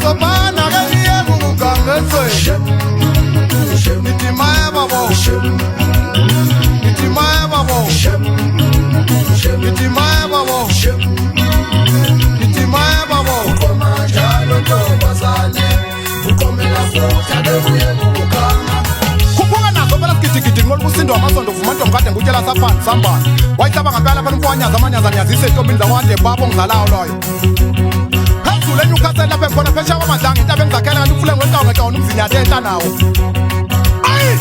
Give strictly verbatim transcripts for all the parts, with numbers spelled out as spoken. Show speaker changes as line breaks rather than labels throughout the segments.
sobana kaniye kukangetswe Niti mae babo Niti mae babo Niti mae babo Niti mae babo Komajalo tobazane Ukomela futa debuye kukanga Kupunga nako pala kitikiti ngolu usindo wa masondo fumanto mkate ngujela sapani sambani Waitaba ngambela panu mkwanyaza manyaza nyazise tobinza wande babo ngzalao loyo Hezule nyukase lape mkona pesha wa madangi Tabe ngzakele nga nufule ngweka ungeka unumzinyate eta nao Ay!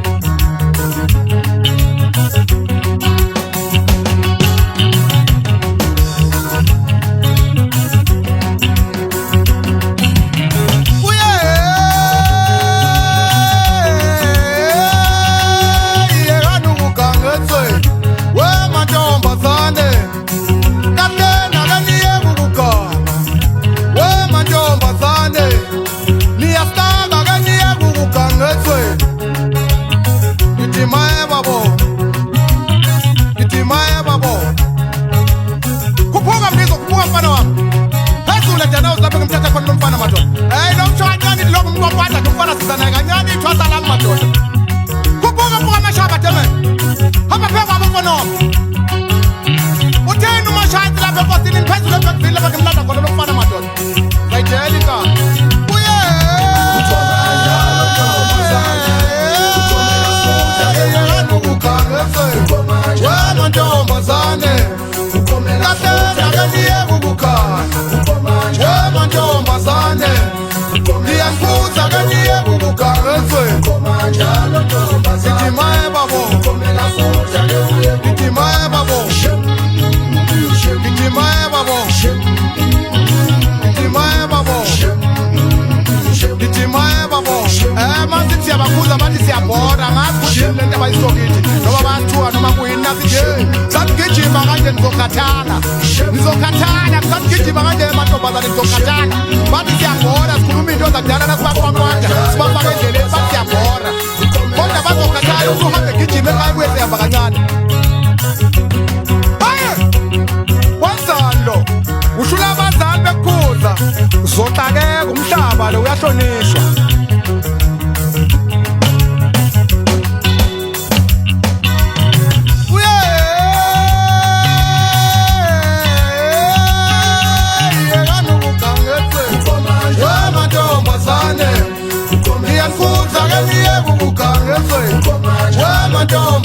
Nizokatana, nizokatana, msakijima kanje matombaza nizokatana Bati siyabora, sikulumi ndo za kudana na sibakwa mwanda Sibakwa kendele, bati siyabora Konda bazokatana, usuhambe kijime kaiweze ya bakanyana Aye! Wanzalo, ushula abazali bekuza Uzotakeka umhlaba lo uyahlonishwa Don't